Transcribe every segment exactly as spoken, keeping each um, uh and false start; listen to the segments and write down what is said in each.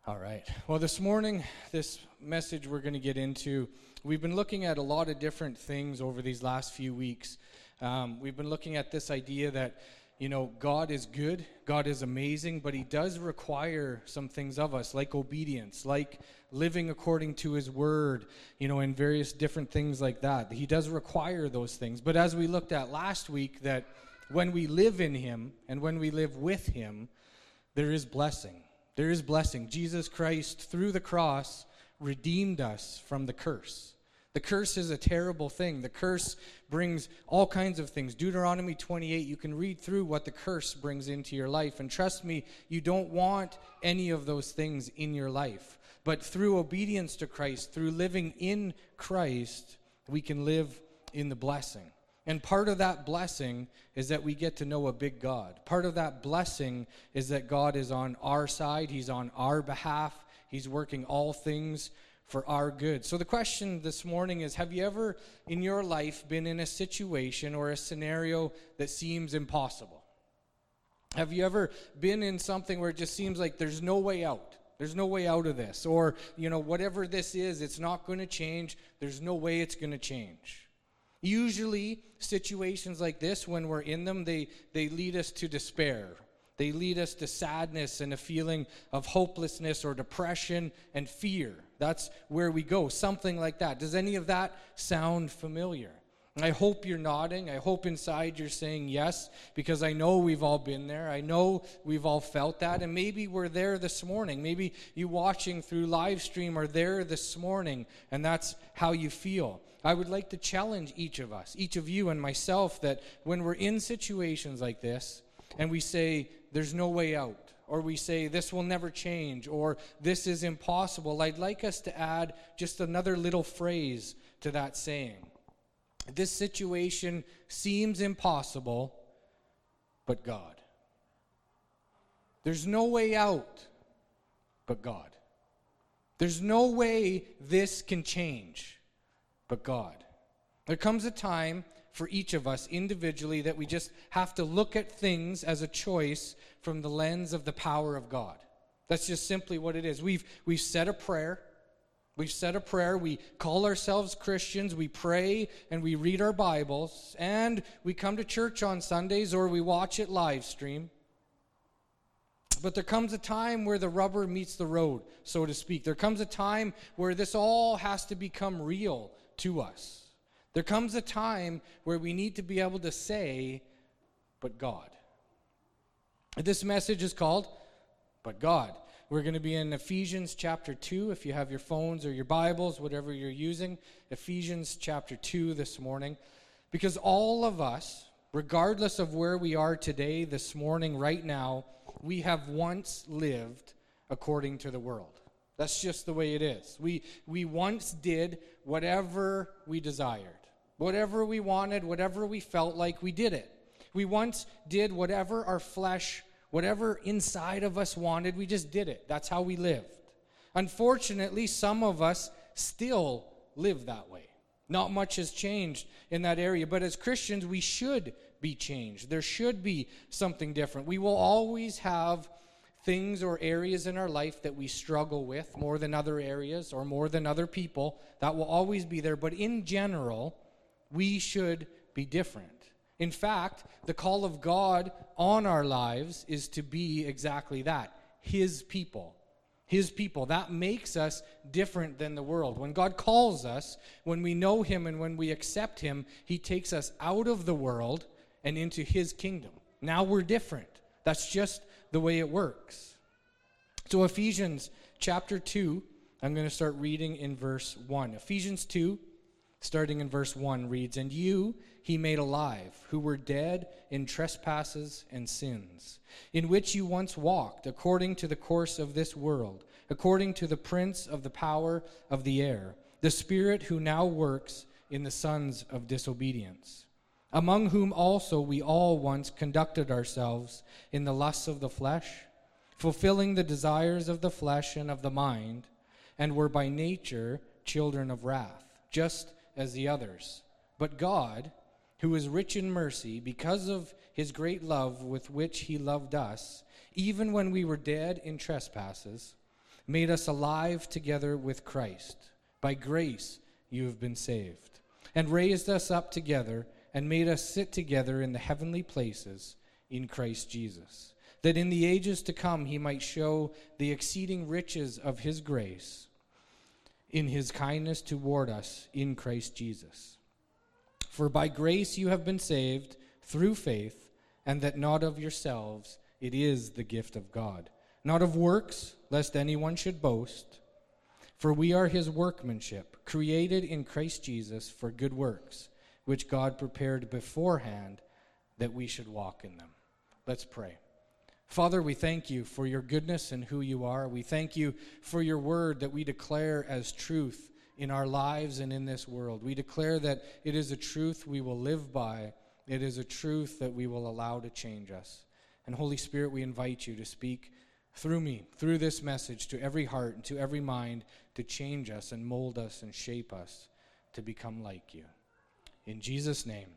All right. Well, this morning, this message we're going to get into, we've been looking at a lot of different things over these last few weeks. Um, we've been looking at this idea that, you know, God is good, God is amazing, but he does require some things of us, like obedience, like living according to his word, you know, and various different things like that. He does require those things. But as we looked at last week, that when we live in him and when we live with him, there is blessing. There is blessing. Jesus Christ, through the cross, redeemed us from the curse. The curse is a terrible thing. The curse brings all kinds of things. Deuteronomy twenty-eight, you can read through what the curse brings into your life. And trust me, you don't want any of those things in your life. But through obedience to Christ, through living in Christ, we can live in the blessing. And part of that blessing is that we get to know a big God. Part of that blessing is that God is on our side. He's on our behalf. He's working all things for our good. So the question this morning is, have you ever in your life been in a situation or a scenario that seems impossible? Have you ever been in something where it just seems like there's no way out? There's no way out of this. Or, you know, whatever this is, it's not going to change. There's no way it's going to change. Usually, situations like this, when we're in them, they, they lead us to despair. They lead us to sadness and a feeling of hopelessness or depression and fear. That's where we go, something like that. Does any of that sound familiar? I hope you're nodding. I hope inside you're saying yes, because I know we've all been there. I know we've all felt that, and maybe we're there this morning. Maybe you watching through live stream are there this morning, and that's how you feel. I would like to challenge each of us, each of you and myself, that when we're in situations like this, and we say, there's no way out, or we say, this will never change, or this is impossible, I'd like us to add just another little phrase to that saying. This situation seems impossible, but God. There's no way out, but God. There's no way this can change, but God. There comes a time for each of us individually that we just have to look at things as a choice from the lens of the power of God. That's just simply what it is. We've we've said a prayer. We've said a prayer. We call ourselves Christians. We pray and we read our Bibles, and we come to church on Sundays or we watch it live stream. But there comes a time where the rubber meets the road, so to speak. There comes a time where this all has to become real to us. There comes a time where we need to be able to say, but God. This message is called, But God. We're going to be in Ephesians chapter two, if you have your phones or your Bibles, whatever you're using. Ephesians chapter two this morning. Because all of us, regardless of where we are today, this morning, right now, we have once lived according to the world. That's just the way it is. We we once did whatever we desired. Whatever we wanted, whatever we felt like, we did it. We once did whatever our flesh, whatever inside of us wanted, we just did it. That's how we lived. Unfortunately, some of us still live that way. Not much has changed in that area, but as Christians, we should be changed. There should be something different. We will always have things or areas in our life that we struggle with more than other areas or more than other people. That will always be there. But in general, we should be different. In fact, the call of God on our lives is to be exactly that, his people. His people. That makes us different than the world. When God calls us, when we know him and when we accept him, he takes us out of the world and into his kingdom. Now we're different. That's just the way it works. So Ephesians chapter two, I'm going to start reading in verse one. Ephesians two, starting in verse one, reads, And you he made alive, who were dead in trespasses and sins, in which you once walked, according to the course of this world, according to the prince of the power of the air, the spirit who now works in the sons of disobedience, among whom also we all once conducted ourselves in the lusts of the flesh, fulfilling the desires of the flesh and of the mind, and were by nature children of wrath, just as the others. But God, who is rich in mercy, because of his great love with which he loved us, even when we were dead in trespasses, made us alive together with Christ. By grace you have been saved, and raised us up together, and made us sit together in the heavenly places in Christ Jesus, that in the ages to come he might show the exceeding riches of his grace in his kindness toward us in Christ Jesus. For by grace you have been saved through faith, and that not of yourselves, it is the gift of God, not of works, lest anyone should boast. For we are his workmanship, created in Christ Jesus for good works, which God prepared beforehand that we should walk in them. Let's pray. Father, we thank you for your goodness and who you are. We thank you for your word that we declare as truth in our lives and in this world. We declare that it is a truth we will live by. It is a truth that we will allow to change us. And Holy Spirit, we invite you to speak through me, through this message, to every heart and to every mind, to change us and mold us and shape us to become like you. In Jesus' name,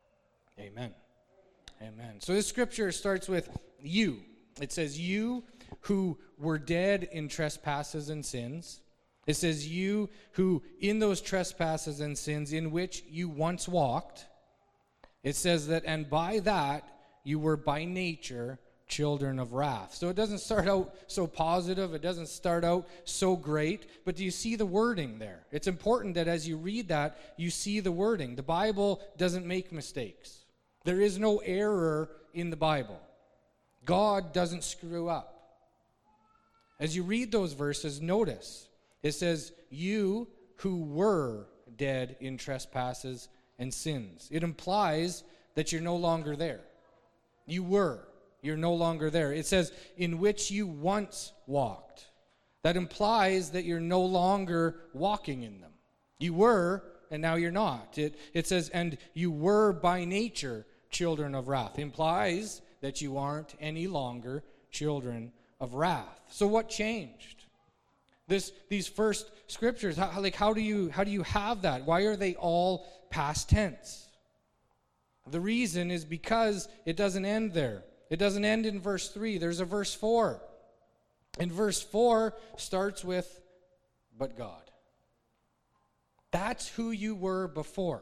amen. Amen. So this scripture starts with you. It says, you who were dead in trespasses and sins. It says, you who in those trespasses and sins in which you once walked. It says that, and by that you were by nature children of wrath. So it doesn't start out so positive. It doesn't start out so great. But do you see the wording there? It's important that as you read that, you see the wording. The Bible doesn't make mistakes. There is no error in the Bible. God doesn't screw up. As you read those verses, notice it says, you who were dead in trespasses and sins. It implies that you're no longer there. You were. You're no longer there. It says, in which you once walked. That implies that you're no longer walking in them. You were, and now you're not. It, it says, and you were by nature children of wrath. It implies that you aren't any longer children of wrath. So what changed? This, these first scriptures, how, like how do you how do you have that? Why are they all past tense? The reason is because it doesn't end there. It doesn't end in verse three. There's a verse four. And verse four starts with, but God. That's who you were before.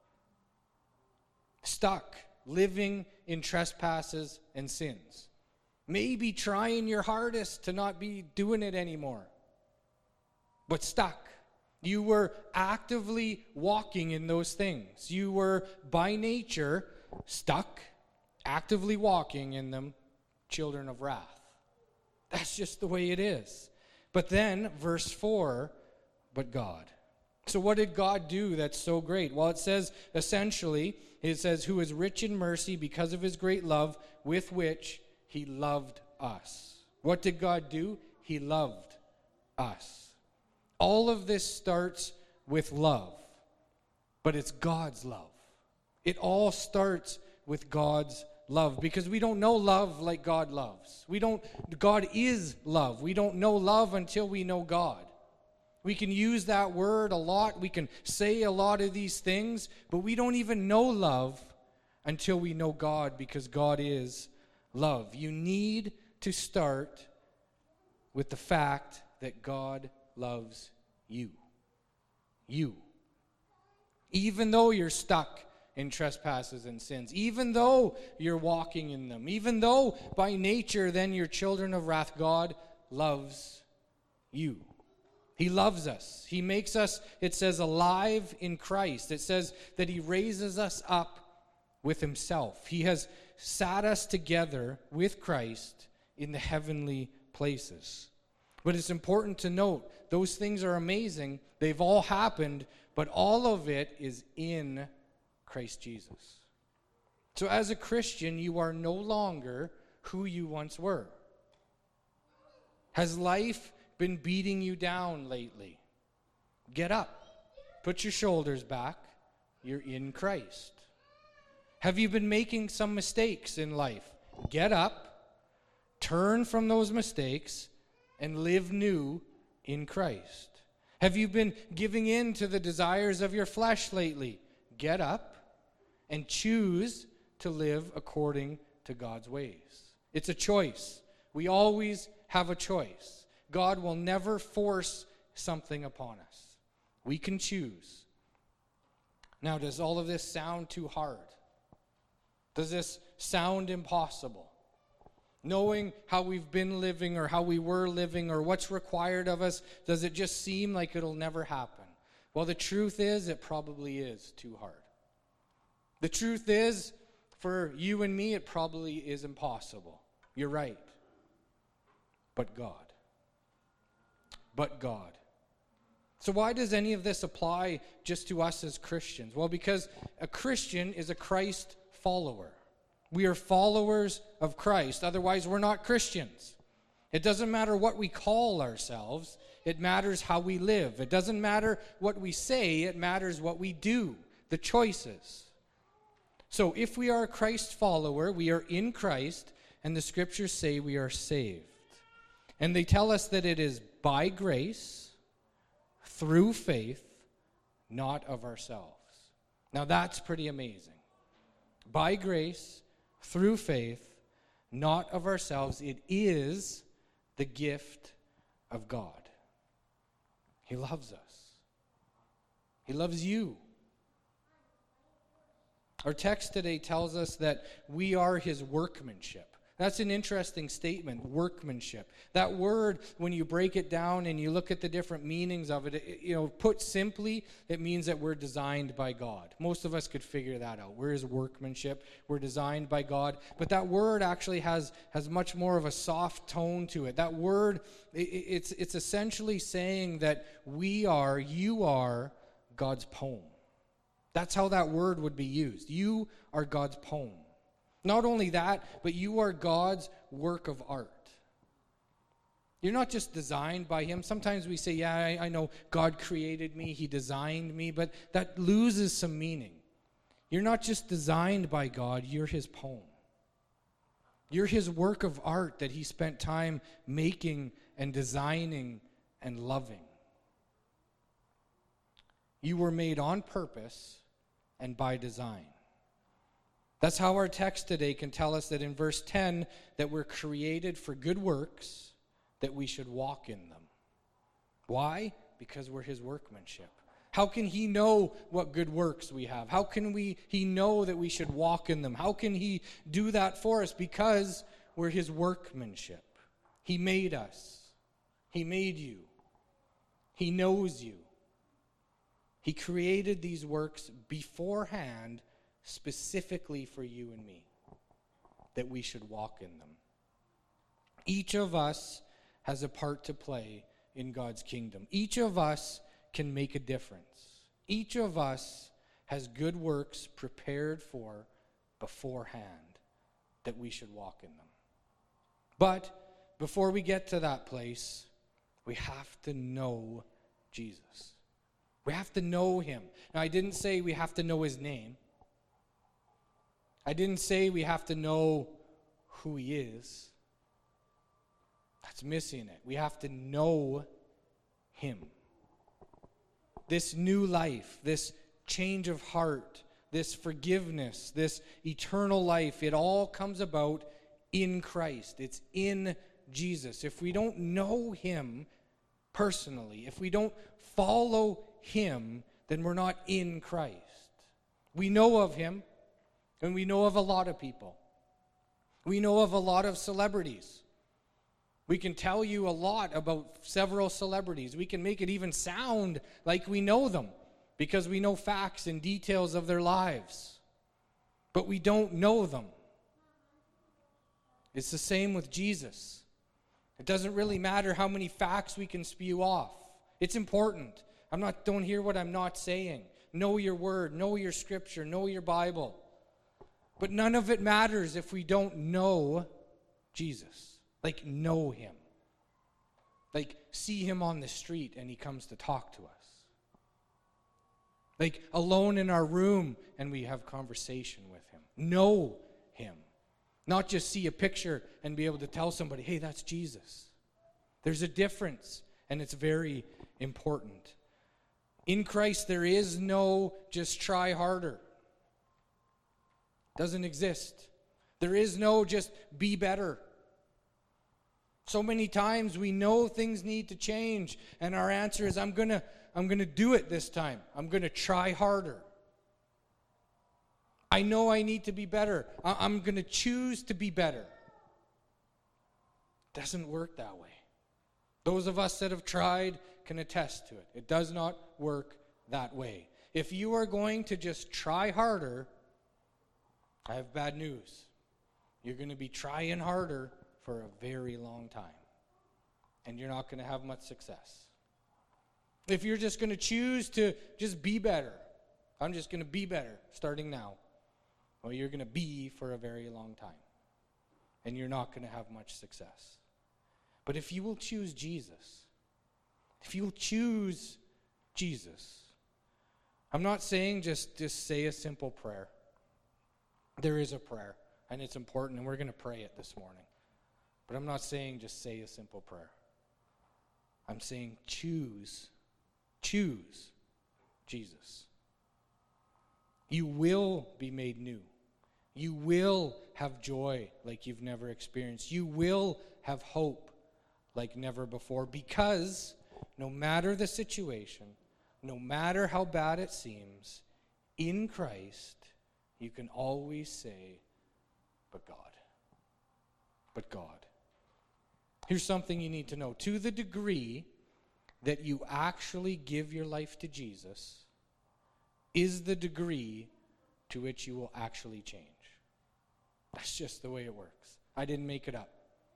Stuck, living in trespasses and sins. Maybe trying your hardest to not be doing it anymore. But stuck. You were actively walking in those things. You were by nature stuck, actively walking in them, children of wrath. That's just the way it is. But then, verse four, but God. So what did God do that's so great? Well, it says, essentially, it says, who is rich in mercy because of his great love with which he loved us. What did God do? He loved us. All of this starts with love, but it's God's love. It all starts with God's love, because we don't know love like God loves. We don't, God is love. We don't know love until we know God. We can use that word a lot. We can say a lot of these things, but we don't even know love until we know God, because God is love. You need to start with the fact that God loves you. You. Even though you're stuck in trespasses and sins, even though you're walking in them, even though by nature then you're children of wrath, God loves you. He loves us. He makes us, it says, alive in Christ. It says that he raises us up with himself. He has sat us together with Christ in the heavenly places. But it's important to note, those things are amazing. They've all happened, but all of it is in Christ Jesus. So as a Christian, you are no longer who you once were. Has life been beating you down lately? Get up. Put your shoulders back. You're in Christ. Have you been making some mistakes in life? Get up. Turn from those mistakes and live new in Christ. Have you been giving in to the desires of your flesh lately? Get up and choose to live according to God's ways. It's a choice. We always have a choice. God will never force something upon us. We can choose. Now, does all of this sound too hard? Does this sound impossible? Knowing how we've been living or how we were living or what's required of us, does it just seem like it'll never happen? Well, the truth is, it probably is too hard. The truth is, for you and me, it probably is impossible. You're right. But God. But God. So why does any of this apply just to us as Christians? Well, because a Christian is a Christ follower. We are followers of Christ. Otherwise, we're not Christians. It doesn't matter what we call ourselves. It matters how we live. It doesn't matter what we say. It matters what we do, the choices. So if we are a Christ follower, we are in Christ, and the scriptures say we are saved. And they tell us that it is by grace, through faith, not of ourselves. Now that's pretty amazing. By grace, through faith, not of ourselves. It is the gift of God. He loves us. He loves you. Our text today tells us that we are his workmanship. That's an interesting statement, workmanship. That word, when you break it down and you look at the different meanings of it, it, you know, put simply, it means that we're designed by God. Most of us could figure that out. We're his workmanship. We're designed by God. But that word actually has, has much more of a soft tone to it. That word, it, it's, it's essentially saying that we are, you are God's poem. That's how that word would be used. You are God's poem. Not only that, but you are God's work of art. You're not just designed by him. Sometimes we say, yeah, I, I know God created me, he designed me, but that loses some meaning. You're not just designed by God, you're his poem. You're his work of art that he spent time making and designing and loving. You were made on purpose and by design. That's how our text today can tell us that in verse ten, that we're created for good works, that we should walk in them. Why? Because we're his workmanship. How can he know what good works we have? How can we he know that we should walk in them? How can he do that for us? Because we're his workmanship. He made us. He made you. He knows you. He created these works beforehand specifically for you and me, that we should walk in them. Each of us has a part to play in God's kingdom. Each of us can make a difference. Each of us has good works prepared for beforehand that we should walk in them. But before we get to that place, we have to know Jesus. We have to know him. Now, I didn't say we have to know his name. I didn't say we have to know who he is. That's missing it. We have to know him. This new life, this change of heart, this forgiveness, this eternal life, it all comes about in Christ. It's in Jesus. If we don't know him personally, if we don't follow him, then we're not in Christ. We know of him. And we know of a lot of people. We know of a lot of celebrities. We can tell you a lot about several celebrities. We can make it even sound like we know them because we know facts and details of their lives. But we don't know them. It's the same with Jesus. It doesn't really matter how many facts we can spew off. It's important. I'm not, don't hear what I'm not saying. Know your word, know your scripture, know your Bible. But none of it matters if we don't know Jesus. Like, know him. Like, see him on the street and he comes to talk to us. Like, alone in our room and we have conversation with him. Know him. Not just see a picture and be able to tell somebody, hey, that's Jesus. There's a difference, and it's very important. In Christ, there is no just try harder. Doesn't exist. There is no just be better. So many times we know things need to change, and our answer is, I'm going to I'm going to do it this time. I'm going to try harder. I know I need to be better. I- I'm going to choose to be better. It doesn't work that way. Those of us that have tried can attest to it. It does not work that way. If you are going to just try harder, I have bad news. You're going to be trying harder for a very long time. And you're not going to have much success. If you're just going to choose to just be better, I'm just going to be better starting now, well, you're going to be for a very long time. And you're not going to have much success. But if you will choose Jesus, if you will choose Jesus, I'm not saying just, just say a simple prayer. There is a prayer, and it's important, and we're going to pray it this morning. But I'm not saying just say a simple prayer. I'm saying choose, choose Jesus. You will be made new. You will have joy like you've never experienced. You will have hope like never before, because no matter the situation, no matter how bad it seems, in Christ, you can always say, but God. But God. Here's something you need to know. To the degree that you actually give your life to Jesus is the degree to which you will actually change. That's just the way it works. I didn't make it up.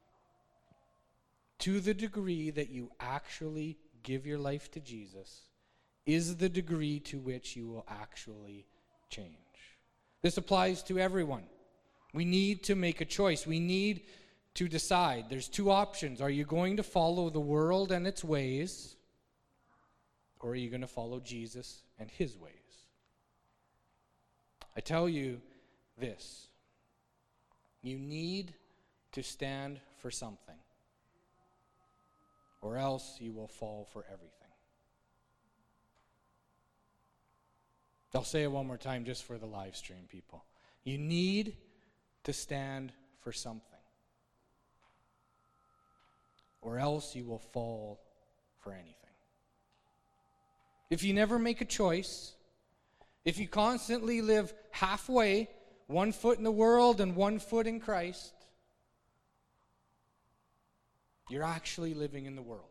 To the degree that you actually give your life to Jesus is the degree to which you will actually change. This applies to everyone. We need to make a choice. We need to decide. There's two options. Are you going to follow the world and its ways, or are you going to follow Jesus and his ways? I tell you this. You need to stand for something, or else you will fall for everything. I'll say it one more time just for the live stream people. You need to stand for something, or else you will fall for anything. If you never make a choice, if you constantly live halfway, one foot in the world and one foot in Christ, you're actually living in the world.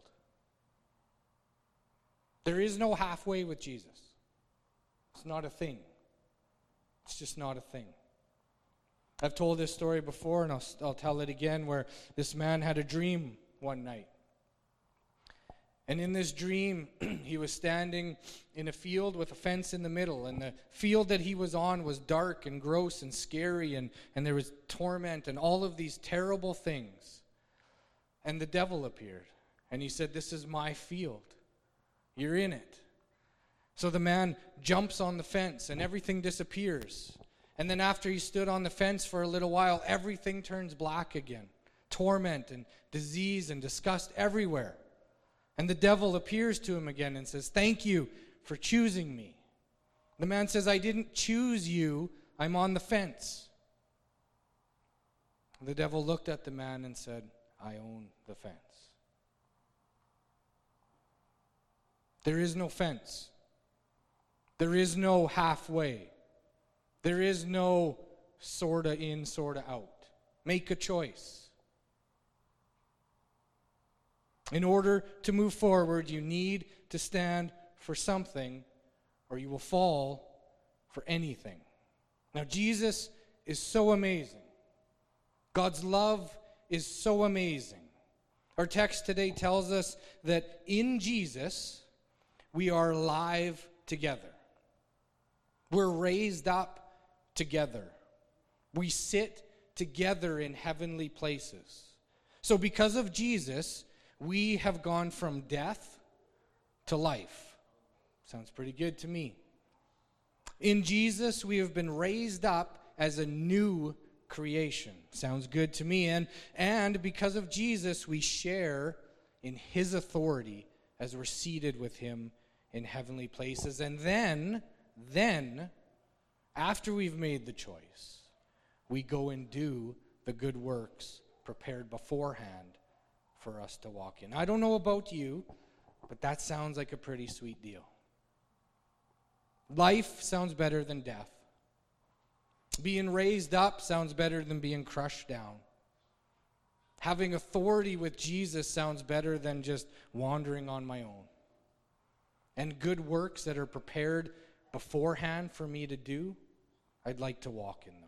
There is no halfway with Jesus. It's not a thing. It's just not a thing. I've told this story before, and I'll, I'll tell it again, where this man had a dream one night. And in this dream, he was standing in a field with a fence in the middle, and the field that he was on was dark and gross and scary, and, and there was torment and all of these terrible things. And the devil appeared, and he said, "This is my field. You're in it." So the man jumps on the fence, and everything disappears. And then after he stood on the fence for a little while, everything turns black again. Torment and disease and disgust everywhere. And the devil appears to him again and says, "Thank you for choosing me." The man says, "I didn't choose you. I'm on the fence." The devil looked at the man and said, "I own the fence." There is no fence. There is no halfway. There is no sorta in, sorta out. Make a choice. In order to move forward, you need to stand for something, or you will fall for anything. Now, Jesus is so amazing. God's love is so amazing. Our text today tells us that in Jesus, we are alive together. We're raised up together. We sit together in heavenly places. So because of Jesus, we have gone from death to life. Sounds pretty good to me. In Jesus, we have been raised up as a new creation. Sounds good to me. And, and because of Jesus, we share in his authority as we're seated with him in heavenly places. And then, then, after we've made the choice, we go and do the good works prepared beforehand for us to walk in. I don't know about you, but that sounds like a pretty sweet deal. Life sounds better than death. Being raised up sounds better than being crushed down. Having authority with Jesus sounds better than just wandering on my own. And good works that are prepared beforehand for me to do, I'd like to walk in them.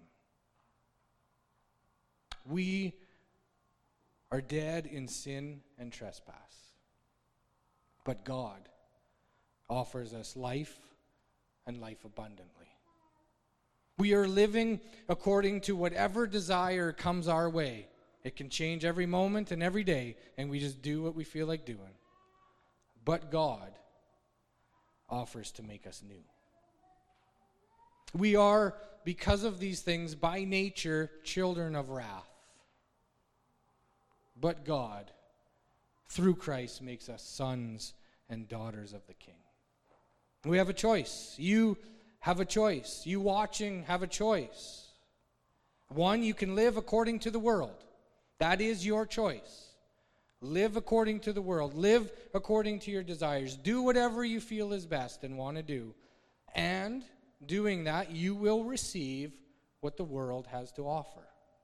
We are dead in sin and trespass. But God offers us life and life abundantly. We are living according to whatever desire comes our way. It can change every moment and every day, and we just do what we feel like doing. But God offers to make us new. We are, because of these things, by nature, children of wrath. But God, through Christ, makes us sons and daughters of the King. We have a choice. You have a choice. You watching have a choice. One, you can live according to the world. That is your choice. Live according to the world. Live according to your desires. Do whatever you feel is best and want to do. And doing that, you will receive what the world has to offer.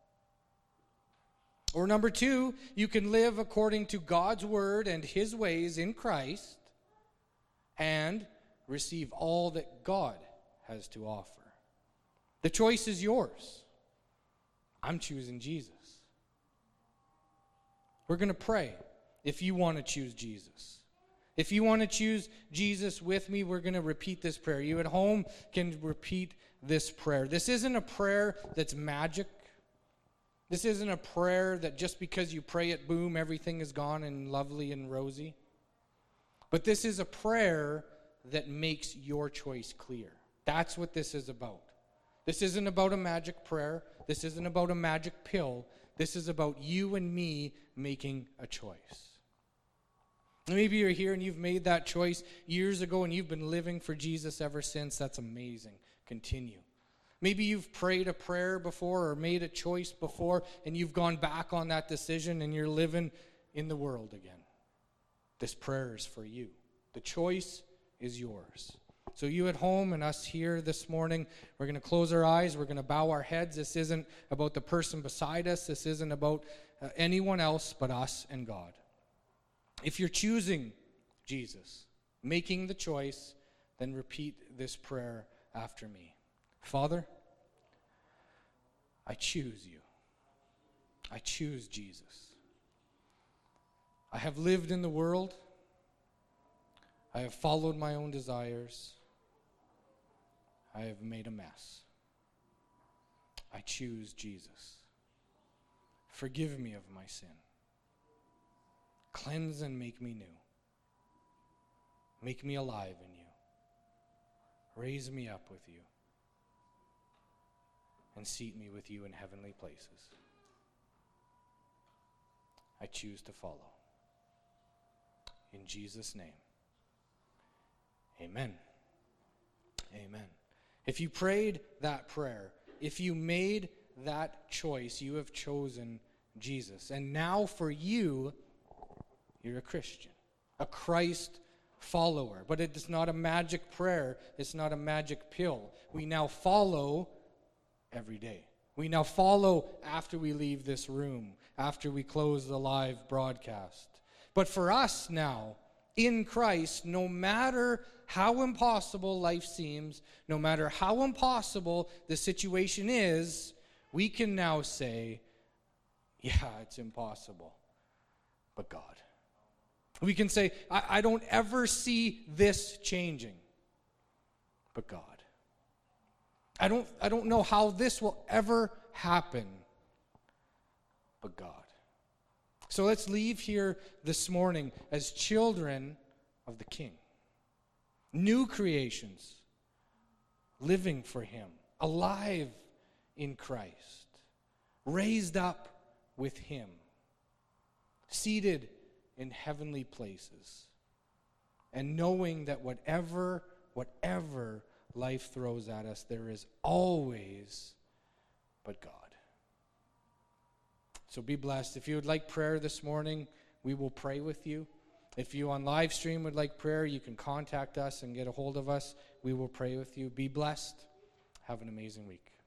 Or number two, you can live according to God's word and his ways in Christ and receive all that God has to offer. The choice is yours. I'm choosing Jesus. We're going to pray if you want to choose Jesus. If you want to choose Jesus with me, we're going to repeat this prayer. You at home can repeat this prayer. This isn't a prayer that's magic. This isn't a prayer that just because you pray it, boom, everything is gone and lovely and rosy. But this is a prayer that makes your choice clear. That's what this is about. This isn't about a magic prayer. This isn't about a magic pill. This is about you and me making a choice. Maybe you're here and you've made that choice years ago and you've been living for Jesus ever since. That's amazing. Continue. Maybe you've prayed a prayer before or made a choice before and you've gone back on that decision and you're living in the world again. This prayer is for you. The choice is yours. So you at home and us here this morning, we're going to close our eyes. We're going to bow our heads. This isn't about the person beside us. This isn't about uh, anyone else but us and God. If you're choosing Jesus, making the choice, then repeat this prayer after me. Father, I choose you. I choose Jesus. I have lived in the world. I have followed my own desires. I have made a mess. I choose Jesus. Forgive me of my sin. Cleanse and make me new. Make me alive in you. Raise me up with you. And seat me with you in heavenly places. I choose to follow. In Jesus' name. Amen. Amen. If you prayed that prayer, if you made that choice, you have chosen Jesus. And now for you, you're a Christian, a Christ follower. But it's not a magic prayer. It's not a magic pill. We now follow every day. We now follow after we leave this room, after we close the live broadcast. But for us now, in Christ, no matter how impossible life seems, no matter how impossible the situation is, we can now say, yeah, it's impossible, but God. We can say, I, I don't ever see this changing, but God. I don't, I don't know how this will ever happen, but God. So let's leave here this morning as children of the King. New creations, living for him, alive in Christ, raised up with him, seated in heavenly places, and knowing that whatever, whatever life throws at us, there is always but God. So be blessed. If you would like prayer this morning, we will pray with you. If you on live stream would like prayer, you can contact us and get a hold of us. We will pray with you. Be blessed. Have an amazing week.